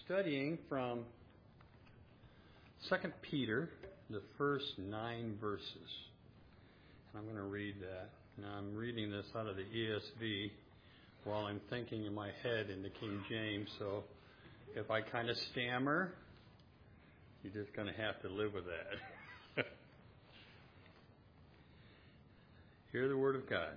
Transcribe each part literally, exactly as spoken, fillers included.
studying from Second Peter, the first nine verses. And I'm going to read that. Now, I'm reading this out of the E S V while I'm thinking in my head in the King James. So if I kind of stammer, you're just going to have to live with that. Hear the word of God.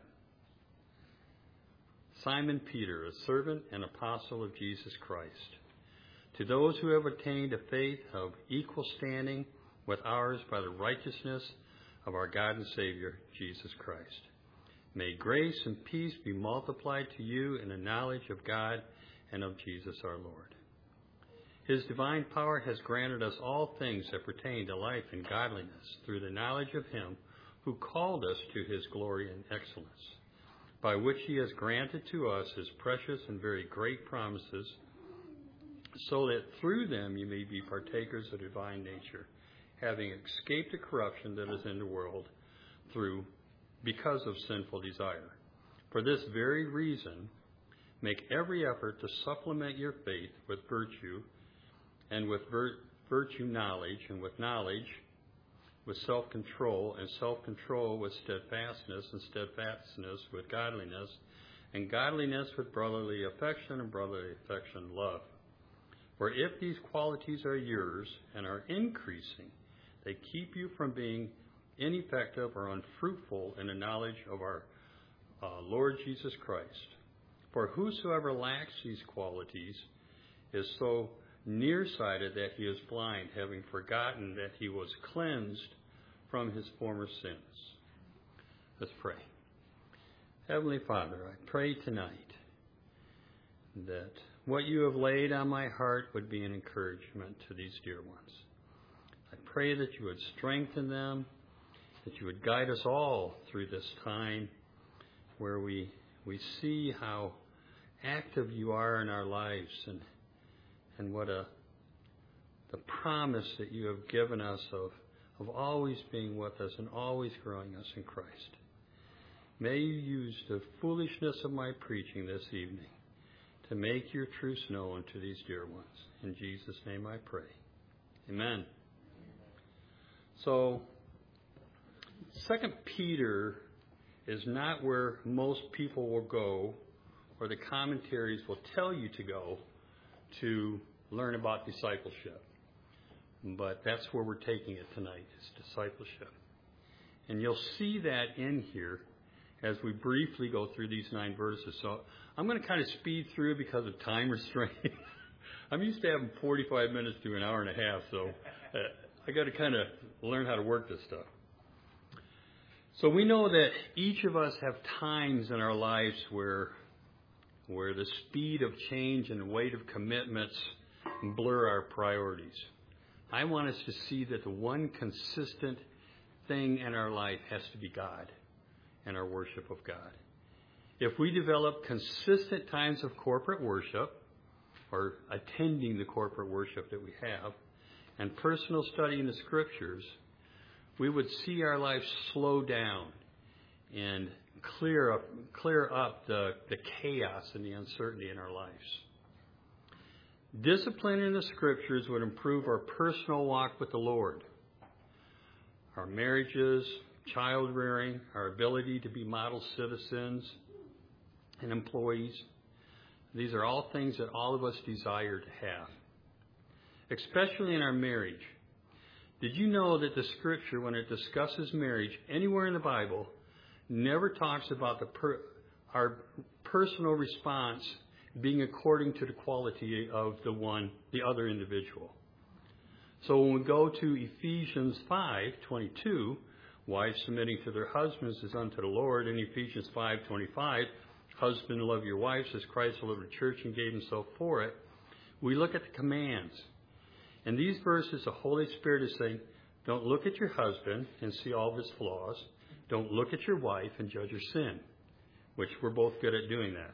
Simon Peter, a servant and apostle of Jesus Christ, to those who have attained a faith of equal standing with ours by the righteousness of our God and Savior, Jesus Christ. May grace and peace be multiplied to you in the knowledge of God and of Jesus our Lord. His divine power has granted us all things that pertain to life and godliness through the knowledge of Him who called us to His glory and excellence, by which He has granted to us His precious and very great promises, so that through them you may be partakers of divine nature, having escaped the corruption that is in the world through because of sinful desire. For this very reason, make every effort to supplement your faith with virtue, and with vir- virtue knowledge, and with knowledge with self-control, and self-control with steadfastness, and steadfastness with godliness, and godliness with brotherly affection, and brotherly affection love. For if these qualities are yours and are increasing, they keep you from being ineffective or unfruitful in the knowledge of our uh, Lord Jesus Christ. For whosoever lacks these qualities is so nearsighted that he is blind, having forgotten that he was cleansed from his former sins. Let's pray. Heavenly Father, I pray tonight that what you have laid on my heart would be an encouragement to these dear ones. I pray that you would strengthen them, that you would guide us all through this time where we we see how active you are in our lives, and and what a the promise that you have given us of, of always being with us and always growing us in Christ. May you use the foolishness of my preaching this evening to make your truths known to these dear ones. In Jesus' name I pray. Amen. So, Second Peter is not where most people will go, or the commentaries will tell you to go to learn about discipleship. But that's where we're taking it tonight, is discipleship. And you'll see that in here as we briefly go through these nine verses. So I'm going to kind of speed through because of time restraint. I'm used to having forty-five minutes to an hour and a half, so uh, I got to kind of learn how to work this stuff. So we know that each of us have times in our lives where where the speed of change and weight of commitments blur our priorities. I want us to see that the one consistent thing in our life has to be God and our worship of God. If we develop consistent times of corporate worship, or attending the corporate worship that we have, and personal study in the Scriptures, we would see our lives slow down and clear up clear up the, the chaos and the uncertainty in our lives. Discipline in the Scriptures would improve our personal walk with the Lord. Our marriages, child rearing, our ability to be model citizens and employees. These are all things that all of us desire to have, especially in our marriage. Did you know that the Scripture, when it discusses marriage anywhere in the Bible, never talks about the per, our personal response being according to the quality of the one, the other individual? So when we go to Ephesians five twenty-two, wives submitting to their husbands as unto the Lord, and Ephesians five twenty-five, husband love your wives as Christ loved the church and gave himself for it, we look at the commands. In these verses, the Holy Spirit is saying, don't look at your husband and see all of his flaws. Don't look at your wife and judge her sin, which we're both good at doing that.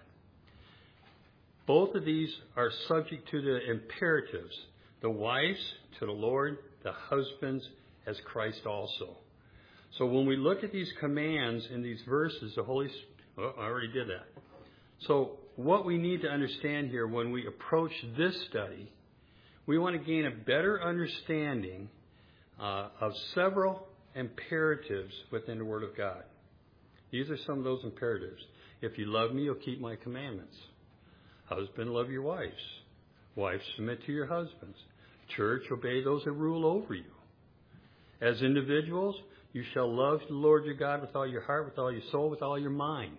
Both of these are subject to the imperatives. The wives to the Lord, the husbands as Christ also. So when we look at these commands in these verses, the Holy Spirit, oh, I already did that. So what we need to understand here when we approach this study we want to gain a better understanding uh, of several imperatives within the Word of God. These are some of those imperatives. If you love me, you'll keep my commandments. Husband, love your wives. Wives, submit to your husbands. Church, obey those that rule over you. As individuals, you shall love the Lord your God with all your heart, with all your soul, with all your mind.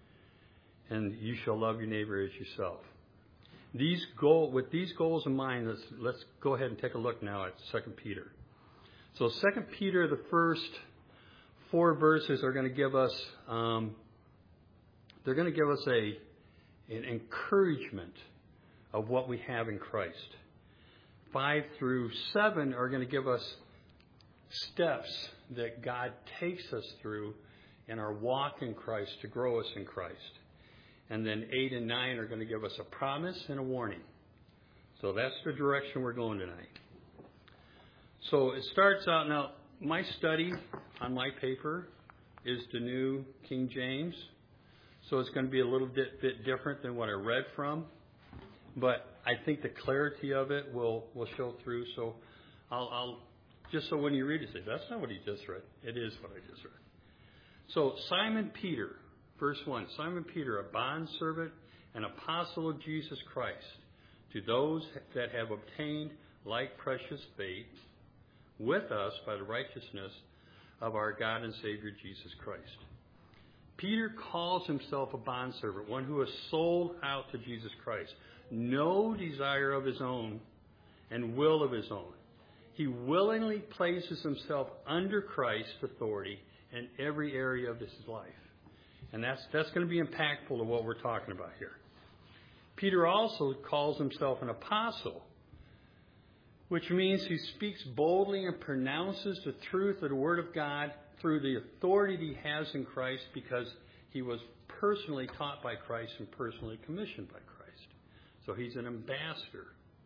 And you shall love your neighbor as yourself. These goal, with these goals in mind, let's, let's go ahead and take a look now at Second Peter. So Second Peter, the first four verses are going to give us, um, they're going to give us a an encouragement of what we have in Christ. Five through seven are going to give us steps that God takes us through in our walk in Christ to grow us in Christ. And then eight and nine are going to give us a promise and a warning. So that's the direction we're going tonight. So it starts out, now my study on my paper is the New King James. So it's going to be a little bit, bit different than what I read from. But I think the clarity of it will, will show through. So I'll, I'll, just so when you read it, say, that's not what he just read. It is what I just read. So Simon Peter, verse one, Simon Peter, a bondservant and apostle of Jesus Christ, to those that have obtained like precious faith with us by the righteousness of our God and Savior Jesus Christ. Peter calls himself a bondservant, one who is sold out to Jesus Christ. No desire of his own and will of his own. He willingly places himself under Christ's authority in every area of his life. And that's, that's going to be impactful to what we're talking about here. Peter also calls himself an apostle, which means he speaks boldly and pronounces the truth of the Word of God through the authority he has in Christ, because he was personally taught by Christ and personally commissioned by Christ. So he's an ambassador.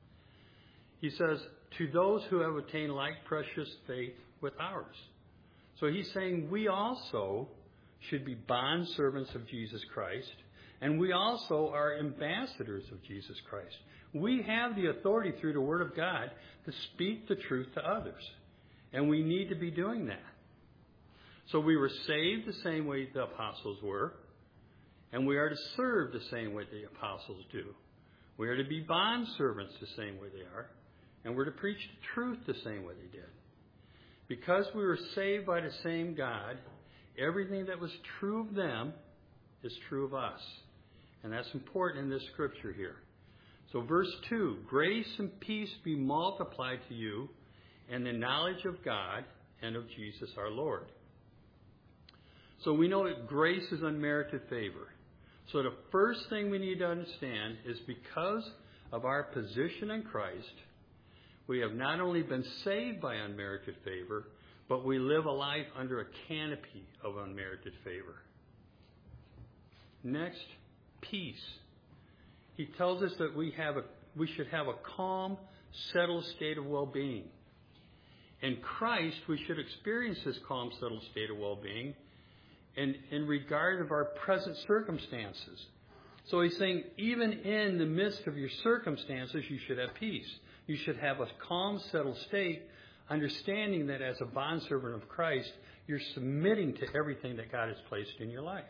He says, to those who have attained like precious faith with ours. So he's saying we also should be bondservants of Jesus Christ, and we also are ambassadors of Jesus Christ. We have the authority through the Word of God to speak the truth to others, and we need to be doing that. So we were saved the same way the apostles were, and we are to serve the same way the apostles do. We are to be bondservants the same way they are, and we're to preach the truth the same way they did. Because we were saved by the same God, everything that was true of them is true of us. And that's important in this scripture here. So verse two, grace and peace be multiplied to you in the knowledge of God and of Jesus our Lord. So we know that grace is unmerited favor. So the first thing we need to understand is because of our position in Christ, we have not only been saved by unmerited favor, but we live a life under a canopy of unmerited favor. Next, peace. He tells us that we have a we should have a calm, settled state of well-being. In Christ, we should experience this calm, settled state of well-being in, in regard of our present circumstances. So he's saying, even in the midst of your circumstances, you should have peace. You should have a calm, settled state, understanding that as a bondservant of Christ, you're submitting to everything that God has placed in your life.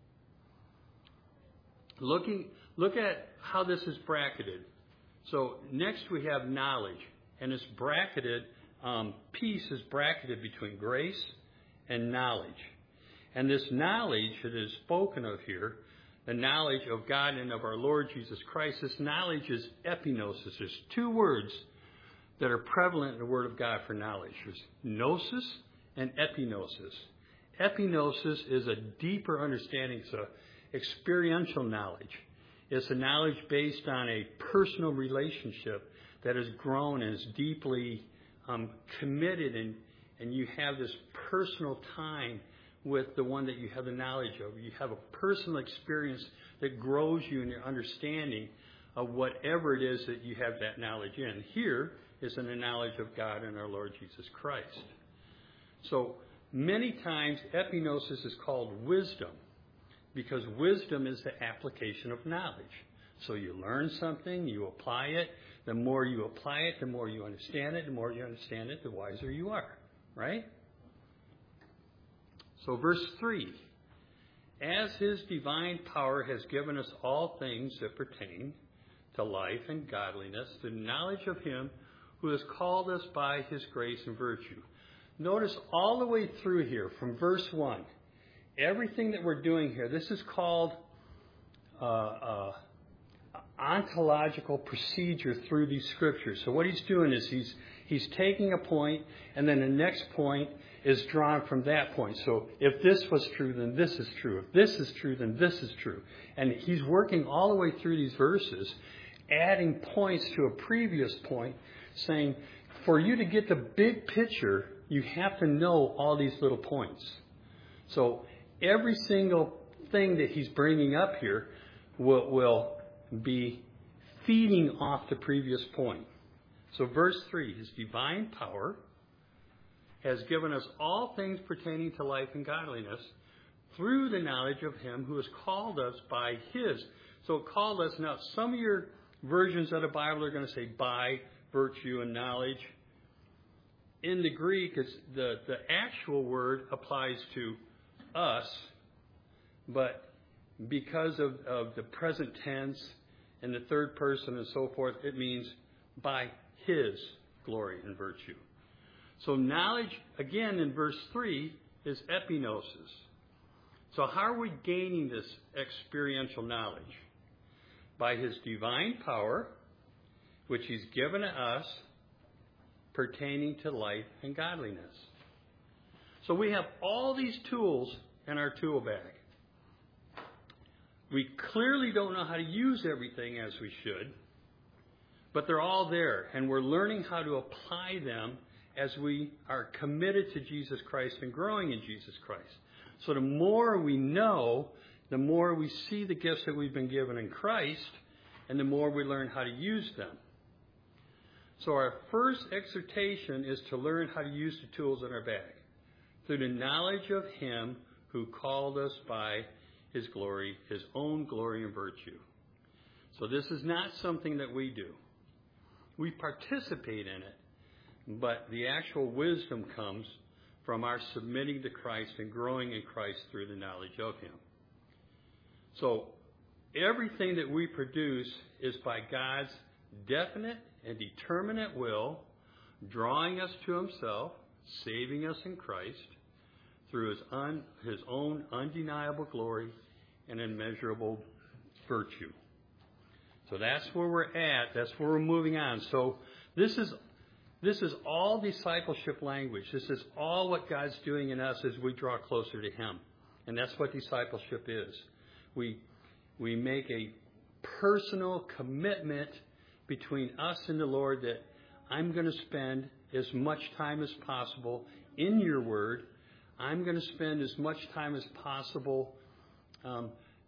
Looking, look at how this is bracketed. So next we have knowledge, and it's bracketed, um, peace is bracketed between grace and knowledge. And this knowledge that is spoken of here, the knowledge of God and of our Lord Jesus Christ, this knowledge is epignosis. There's two words that are prevalent in the Word of God for knowledge. There's gnosis and epignosis. Epignosis is a deeper understanding. It's a experiential knowledge. It's a knowledge based on a personal relationship that has grown and is deeply um, committed, and, and you have this personal time with the one that you have the knowledge of. You have a personal experience that grows you in your understanding of whatever it is that you have that knowledge in. Here is in the knowledge of God and our Lord Jesus Christ. So many times epignosis is called wisdom, because wisdom is the application of knowledge. So you learn something, you apply it. The more you apply it, the more you understand it. The more you understand it, the wiser you are. Right? So verse three. As his divine power has given us all things that pertain to life and godliness, the knowledge of him who has called us by his grace and virtue. Notice all the way through here, from verse one, everything that we're doing here, this is called uh, uh, ontological procedure through these scriptures. So what he's doing is he's he's taking a point, and then the next point is drawn from that point. So if this was true, then this is true. If this is true, then this is true. And he's working all the way through these verses, adding points to a previous point, saying, for you to get the big picture, you have to know all these little points. So every single thing that he's bringing up here will, will be feeding off the previous point. So verse three, his divine power has given us all things pertaining to life and godliness through the knowledge of him who has called us by his. So called us. Now, some of your versions of the Bible are going to say by virtue and knowledge. In the Greek, it's the, the actual word applies to us, but because of, of the present tense and the third person and so forth, it means by his glory and virtue. So knowledge, again, in verse three, is epignosis. So how are we gaining this experiential knowledge? By his divine power, which he's given to us, pertaining to life and godliness. So we have all these tools in our tool bag. We clearly don't know how to use everything as we should, but they're all there, and we're learning how to apply them as we are committed to Jesus Christ and growing in Jesus Christ. So the more we know, the more we see the gifts that we've been given in Christ, and the more we learn how to use them. So our first exhortation is to learn how to use the tools in our bag through the knowledge of him who called us by his glory, his own glory and virtue. So this is not something that we do. We participate in it. But the actual wisdom comes from our submitting to Christ and growing in Christ through the knowledge of him. So everything that we produce is by God's definite and determinate will, drawing us to himself, saving us in Christ through his, un, his own undeniable glory and immeasurable virtue. So that's where we're at. That's where we're moving on. So this is This is all discipleship language. This is all what God's doing in us as we draw closer to him. And that's what discipleship is. We, we make a personal commitment between us and the Lord that I'm going to spend as much time as possible in your word. I'm going to spend as much time as possible um,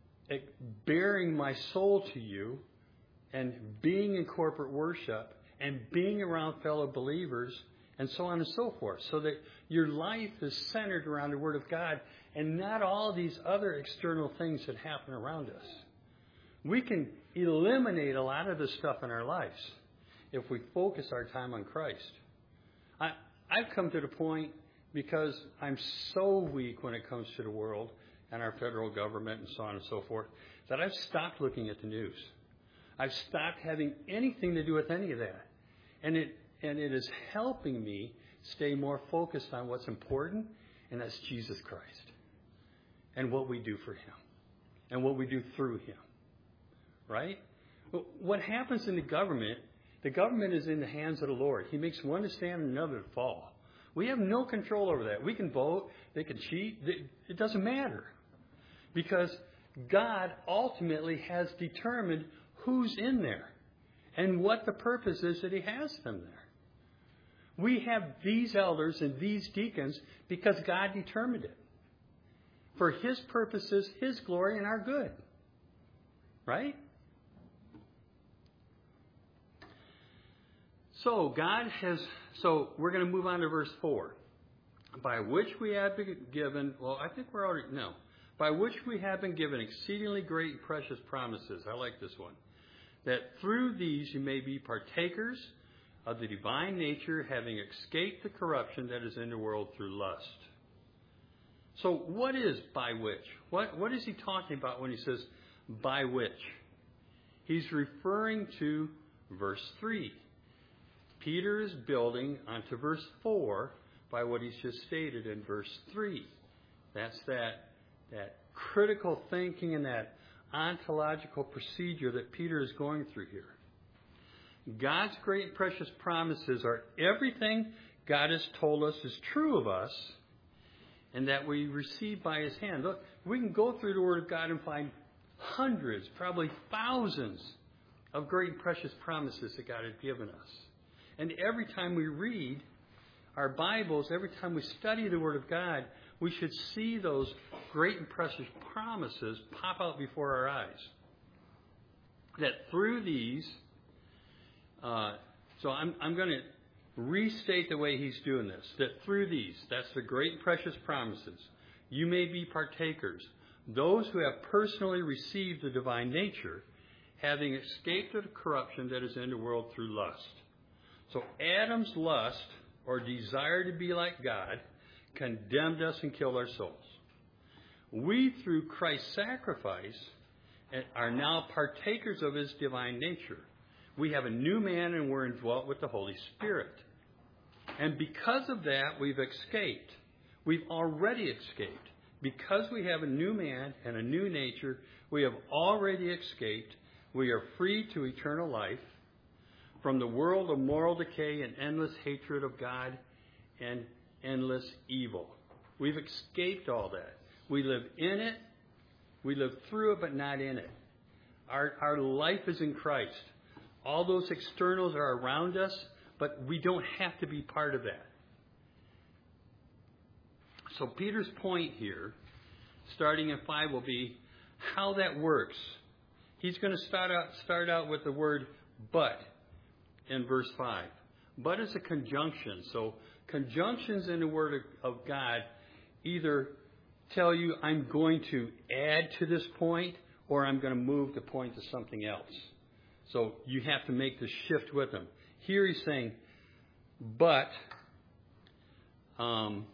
bearing my soul to you and being in corporate worship and being around fellow believers, and so on and so forth, so that your life is centered around the Word of God and not all these other external things that happen around us. We can eliminate a lot of this stuff in our lives if we focus our time on Christ. I, I've come to the point, because I'm so weak when it comes to the world and our federal government and so on and so forth, that I've stopped looking at the news. I've stopped having anything to do with any of that. And it and it is helping me stay more focused on what's important, and that's Jesus Christ. And what we do for him. And what we do through him. Right? What happens in the government, the government is in the hands of the Lord. He makes one to stand and another to fall. We have no control over that. We can vote. They can cheat. It doesn't matter. Because God ultimately has determined who's in there and what the purpose is that he has them there. We have these elders and these deacons because God determined it. For his purposes, his glory, and our good. Right? So God has, so we're going to move on to verse four. By which we have been given, well, I think we're already, no. By which we have been given exceedingly great and precious promises. I like this one. that through these you may be partakers of the divine nature, having escaped the corruption that is in the world through lust. So what is by which? What, what is he talking about when he says by which? He's referring to verse three. Peter is building onto verse four by what he's just stated in verse three. That's that, that critical thinking and that ontological procedure that Peter is going through here. God's great and precious promises are everything God has told us is true of us and that we receive by his hand. Look, we can go through the Word of God and find hundreds, probably thousands of great and precious promises that God has given us. And every time we read our Bibles, every time we study the Word of God, we should see those great and precious promises pop out before our eyes. That through these, uh, so I'm, I'm going to restate the way he's doing this. That through these, that's the great and precious promises, you may be partakers. Those who have personally received the divine nature, having escaped the corruption that is in the world through lust. So Adam's lust, or desire to be like God, condemned us and killed our souls. We, through Christ's sacrifice, are now partakers of his divine nature. We have a new man and we're indwelt with the Holy Spirit. And because of that, we've escaped. We've already escaped. Because we have a new man and a new nature, we have already escaped. We are free to eternal life from the world of moral decay and endless hatred of God and endless evil. We've escaped all that. We live in it. We live through it, but not in it. Our, our life is in Christ. All those externals are around us, but we don't have to be part of that. So Peter's point here, starting in five, will be how that works. He's going to start out, start out with the word but in verse five. But is a conjunction. So conjunctions in the Word of God either tell you I'm going to add to this point or I'm going to move the point to something else. So you have to make the shift with them. Here he's saying, but, um,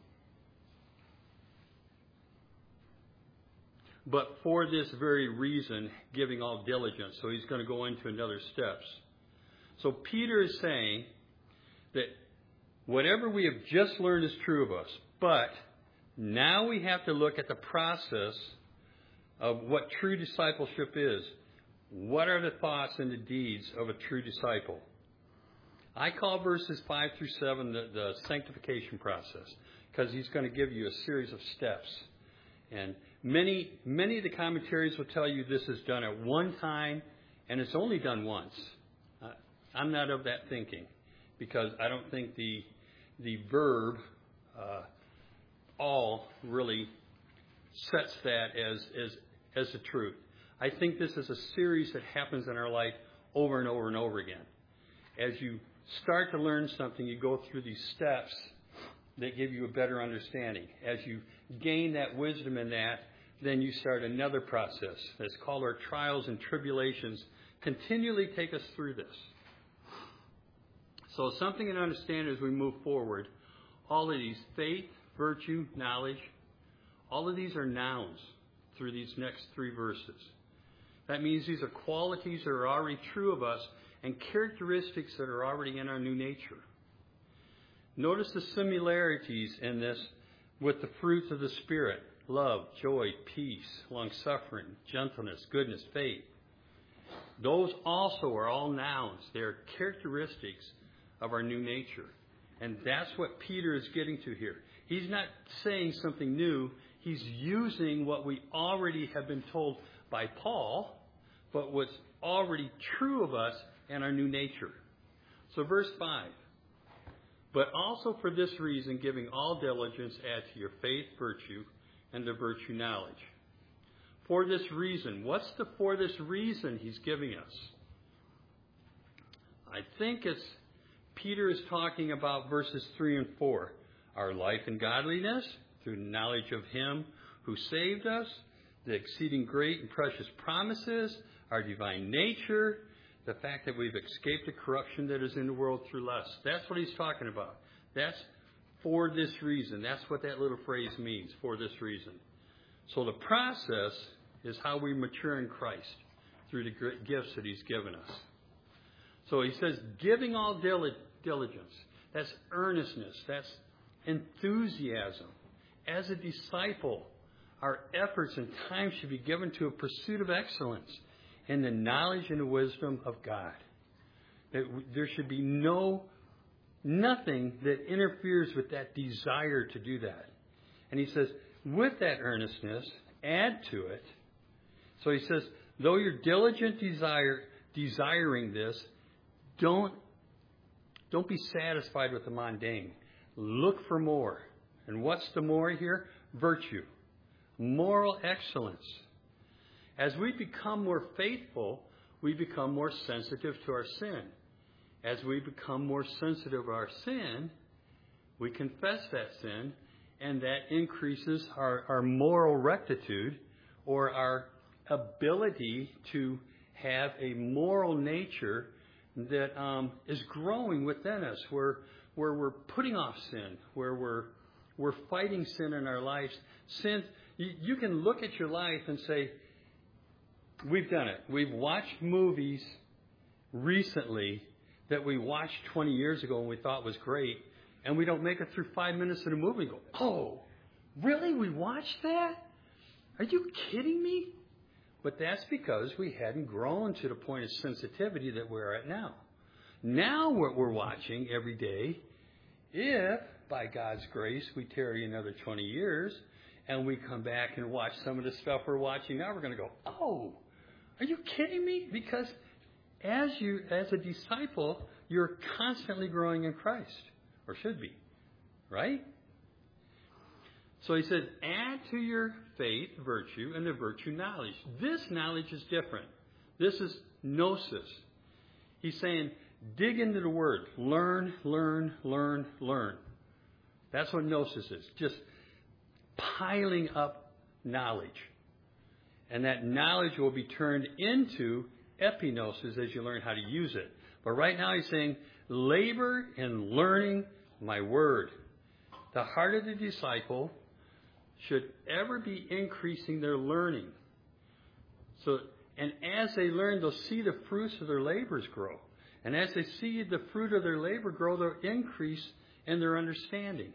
but for this very reason, giving all diligence. So he's going to go into another steps. So Peter is saying that whatever we have just learned is true of us, but now we have to look at the process of what true discipleship is. What are the thoughts and the deeds of a true disciple? I call verses five through seven the, the sanctification process, because he's going to give you a series of steps. And many, many of the commentaries will tell you this is done at one time, and it's only done once. Uh, I'm not of that thinking, because I don't think the the verb uh, all really sets that as as as the truth. I think this is a series that happens in our life over and over and over again. As you start to learn something, you go through these steps that give you a better understanding. As you gain that wisdom in that, then you start another process that's called our trials and tribulations. Continually take us through this. So something to understand as we move forward, all of these, faith, virtue, knowledge, all of these are nouns through these next three verses. That means these are qualities that are already true of us and characteristics that are already in our new nature. Notice the similarities in this with the fruits of the Spirit: love, joy, peace, long-suffering, gentleness, goodness, faith. Those also are all nouns. They are characteristics of our new nature. And that's what Peter is getting to here. He's not saying something new. He's using what we already have been told by Paul, but what's already true of us and our new nature. So verse five. But also for this reason, giving all diligence, add to your faith virtue, and to virtue knowledge. For this reason. What's the for this reason he's giving us? I think it's Peter is talking about verses three and four. Our life in godliness, through knowledge of him who saved us, the exceeding great and precious promises, our divine nature, the fact that we've escaped the corruption that is in the world through lust. That's what he's talking about. That's for this reason. That's what that little phrase means, for this reason. So the process is how we mature in Christ through the great gifts that he's given us. So he says, giving all diligence. That's earnestness. That's enthusiasm. As a disciple, our efforts and time should be given to a pursuit of excellence in the knowledge and the wisdom of God. That there should be no, nothing that interferes with that desire to do that. And he says, with that earnestness, add to it. So he says, though you're diligent desire, desiring this, don't, don't be satisfied with the mundane. Look for more. And what's the more here? Virtue. Moral excellence. As we become more faithful, we become more sensitive to our sin. As we become more sensitive to our sin, we confess that sin, and that increases our, our moral rectitude, or our ability to have a moral nature that um, is growing within us, where where we're putting off sin, where we're we're fighting sin in our lives. Sin, you, you can look at your life and say, we've done it. We've watched movies recently that we watched twenty years ago and we thought was great, and we don't make it through five minutes of the movie and go, oh, really? We watched that? Are you kidding me? But that's because we hadn't grown to the point of sensitivity that we're at now. Now what we're watching every day, if by God's grace we tarry another twenty years and we come back and watch some of the stuff we're watching now, we're going to go, oh, are you kidding me? Because as you, as a disciple, you're constantly growing in Christ, or should be, right? So he said, add to your faith virtue, and the virtue knowledge. This knowledge is different. This is gnosis. He's saying, dig into the word. Learn, learn, learn, learn. That's what gnosis is. Just piling up knowledge. And that knowledge will be turned into epignosis as you learn how to use it. But right now he's saying, labor in learning my word. The heart of the disciple should ever be increasing their learning. So, and as they learn, they'll see the fruits of their labors grow. And as they see the fruit of their labor grow, they'll increase in their understanding.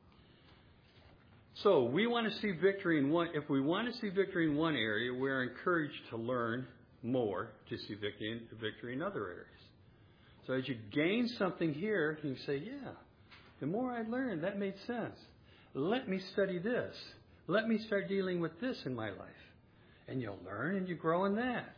So we want to see victory in one. If we want to see victory in one area, we're encouraged to learn more to see victory in, victory in other areas. So as you gain something here, you can say, yeah, the more I learned, that made sense. Let me study this. Let me start dealing with this in my life. And you'll learn and you grow in that.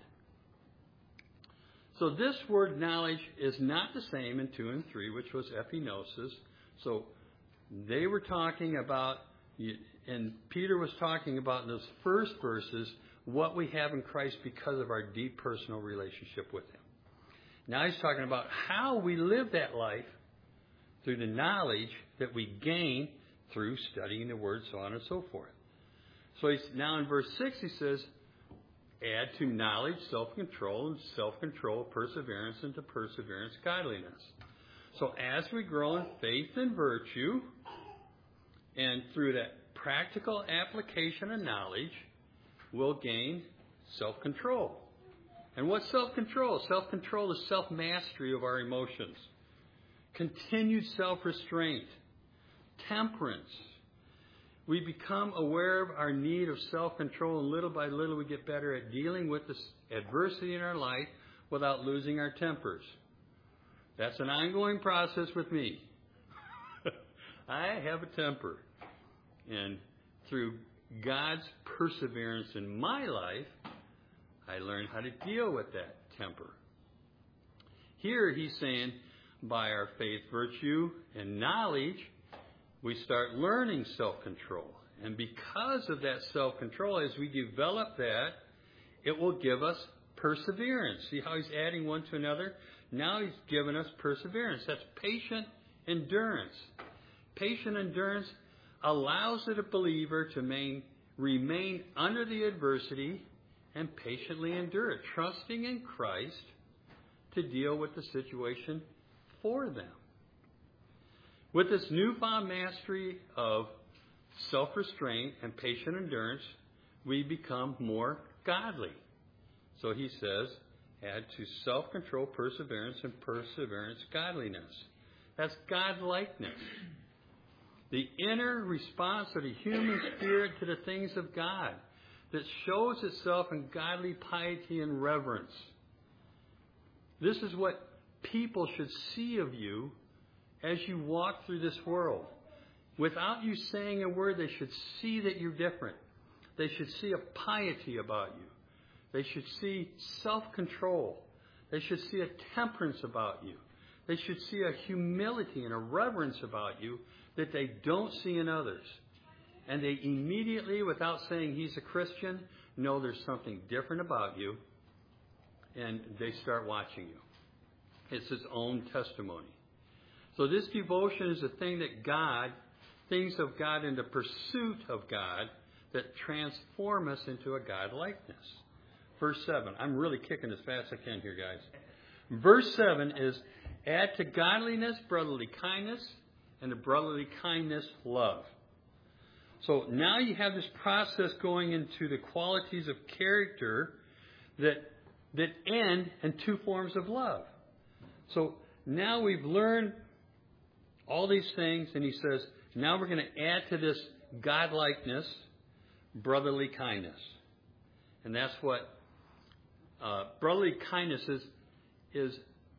So this word knowledge is not the same in two and three, which was epignosis. So they were talking about, and Peter was talking about in those first verses, what we have in Christ because of our deep personal relationship with him. Now he's talking about how we live that life through the knowledge that we gain through studying the Word, so on and so forth. So he's, now in verse six he says, add to knowledge self-control, and self-control perseverance, and to perseverance godliness. So as we grow in faith and virtue, and through that practical application of knowledge, we'll gain self-control. And what's self-control? Self-control is self-mastery of our emotions, continued self-restraint, temperance. We become aware of our need of self-control, and little by little we get better at dealing with this adversity in our life without losing our tempers. That's an ongoing process with me. I have a temper. And through God's perseverance in my life, I learned how to deal with that temper. Here he's saying, by our faith, virtue, and knowledge, we start learning self-control. And because of that self-control, as we develop that, it will give us perseverance. See how he's adding one to another? Now he's given us perseverance. That's patient endurance. Patient endurance allows the believer to main, remain under the adversity and patiently endure it, trusting in Christ to deal with the situation for them. With this newfound mastery of self-restraint and patient endurance, we become more godly. So he says, add to self-control perseverance, and perseverance godliness. That's God-likeness. The inner response of the human spirit to the things of God that shows itself in godly piety and reverence. This is what people should see of you as you walk through this world. Without you saying a word, they should see that you're different. They should see a piety about you. They should see self-control. They should see a temperance about you. They should see a humility and a reverence about you that they don't see in others. And they immediately, without saying he's a Christian, know there's something different about you. And they start watching you. It's his own testimony. So this devotion is a thing that God, things of God in the pursuit of God that transform us into a God-likeness. Verse seven. I'm really kicking as fast as I can here, guys. Verse seven is, add to godliness brotherly kindness, and to brotherly kindness love. So now you have this process going into the qualities of character that that end in two forms of love. So now we've learned all these things, and he says, now we're going to add to this godlikeness brotherly kindness. And that's what uh, brotherly kindness is, is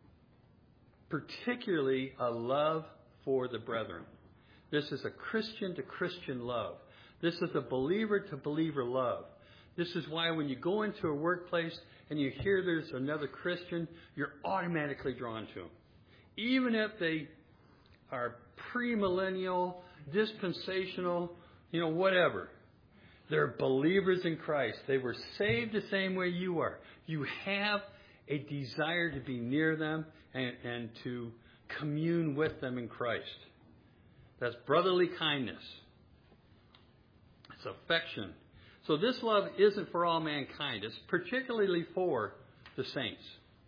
particularly a love for the brethren. This is a Christian-to-Christian love. This is a believer-to-believer love. This is why when you go into a workplace and you hear there's another Christian, you're automatically drawn to them. Even if they are premillennial, dispensational, you know, whatever. They're believers in Christ. They were saved the same way you are. You have a desire to be near them and, and to commune with them in Christ. That's brotherly kindness. It's affection. So this love isn't for all mankind. It's particularly for the saints.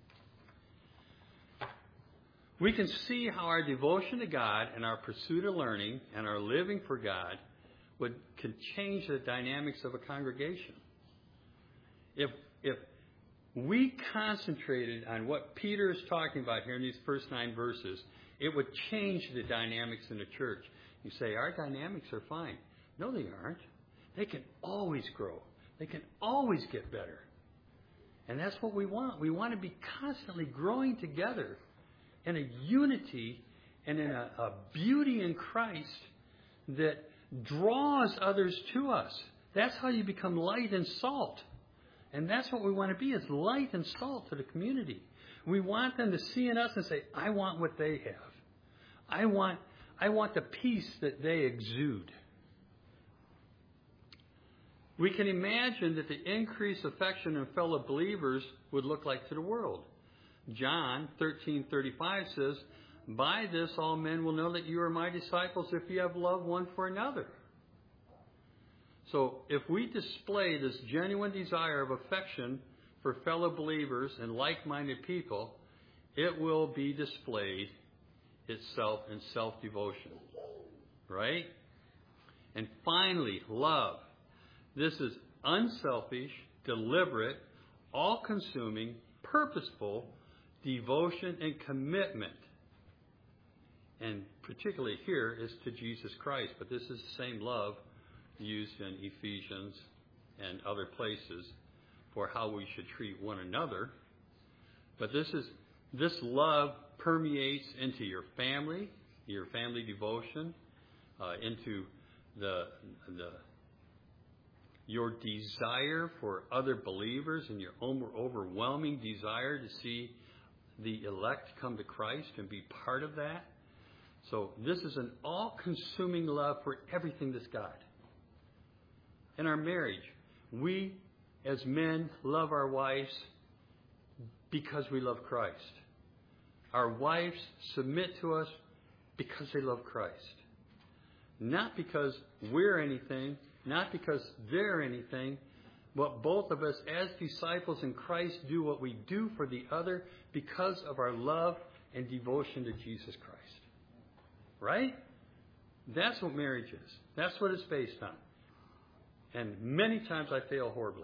We can see how our devotion to God and our pursuit of learning and our living for God would can change the dynamics of a congregation. If if we concentrated on what Peter is talking about here in these first nine verses, it would change the dynamics in the church. You say, our dynamics are fine. No, they aren't. They can always grow. They can always get better. And that's what we want. We want to be constantly growing together in a unity and in a, a beauty in Christ that draws others to us. That's how you become light and salt. And that's what we want to be, is light and salt to the community. We want them to see in us and say, I want what they have. I want, I want the peace that they exude. We can imagine that the increased affection in fellow believers would look like to the world. John thirteen thirty-five says, by this all men will know that you are my disciples if you have love one for another. So if we display this genuine desire of affection for fellow believers and like-minded people, it will be displayed itself in self-devotion. Right? And finally, love. This is unselfish, deliberate, all-consuming, purposeful devotion and commitment. And particularly here is to Jesus Christ. But this is the same love used in Ephesians and other places for how we should treat one another. But this is this love permeates into your family, your family devotion, uh, into the the your desire for other believers and your overwhelming desire to see the elect come to Christ and be part of that. So this is an all-consuming love for everything that's God. In our marriage, we as men love our wives because we love Christ. Our wives submit to us because they love Christ. Not because we're anything, not because they're anything, But both of us, as disciples in Christ, do what we do for the other because of our love and devotion to Jesus Christ. Right? That's what marriage is. That's what it's based on. And many times I fail horribly.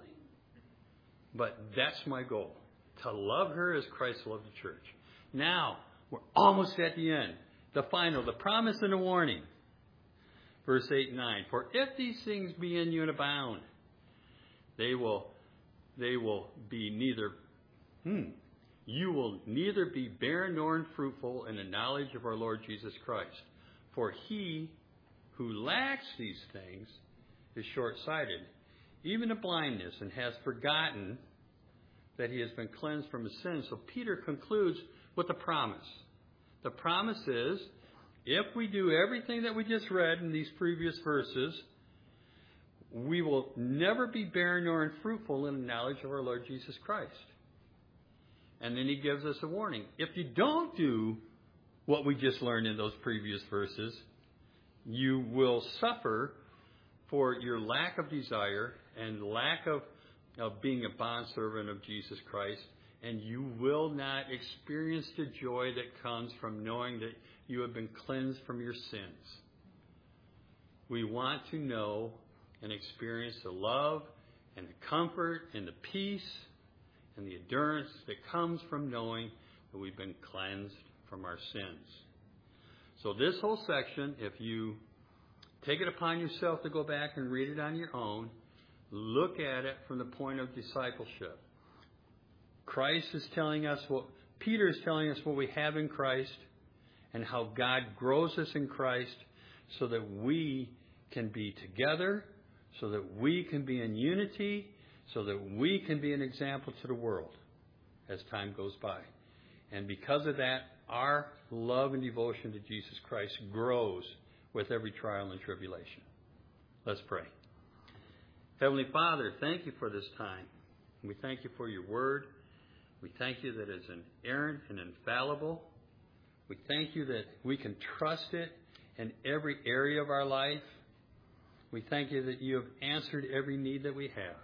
But that's my goal. To love her as Christ loved the church. Now, we're almost at the end. The final, the promise and the warning. Verse eight and nine. For if these things be in you and abound, they will, they will be neither, hmm, you will neither be barren nor unfruitful in the knowledge of our Lord Jesus Christ. For he who lacks these things is short-sighted, even to blindness, and has forgotten that he has been cleansed from his sins. So Peter concludes with a promise. The promise is, if we do everything that we just read in these previous verses, we will never be barren nor unfruitful in the knowledge of our Lord Jesus Christ. And then he gives us a warning. If you don't do what we just learned in those previous verses, you will suffer for your lack of desire and lack of, of being a bondservant of Jesus Christ, and you will not experience the joy that comes from knowing that you have been cleansed from your sins. We want to know and experience the love and the comfort and the peace and the endurance that comes from knowing that we've been cleansed from our sins. So this whole section, if you take it upon yourself to go back and read it on your own, look at it from the point of discipleship. Christ is telling us what, Peter is telling us what we have in Christ and how God grows us in Christ so that we can be together, so that we can be in unity, so that we can be an example to the world as time goes by. And because of that, our love and devotion to Jesus Christ grows with every trial and tribulation. Let's pray. Heavenly Father, thank you for this time. We thank you for your word. We thank you that it's inerrant and infallible. We thank you that we can trust it in every area of our life. We thank you that you have answered every need that we have.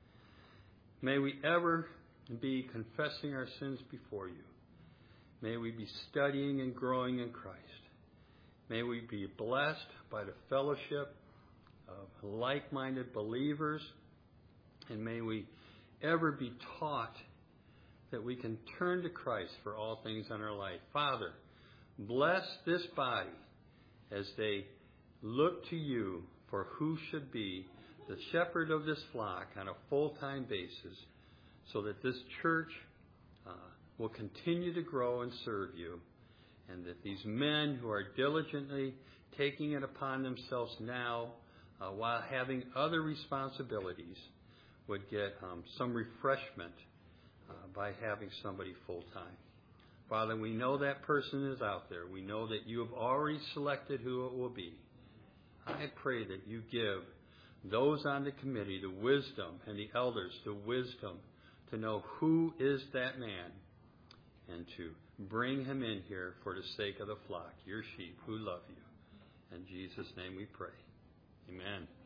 May we ever be confessing our sins before you. May we be studying and growing in Christ. May we be blessed by the fellowship of like-minded believers. And may we ever be taught that we can turn to Christ for all things in our life. Father, bless this body as they look to you for who should be the shepherd of this flock on a full-time basis, so that this church uh, will continue to grow and serve you, and that these men who are diligently taking it upon themselves now uh, while having other responsibilities would get um, some refreshment uh, by having somebody full-time. Father, we know that person is out there. We know that you have already selected who it will be. I pray that you give those on the committee the wisdom, and the elders the wisdom to know who is that man and to bring him in here for the sake of the flock, your sheep who love you. In Jesus' name we pray. Amen.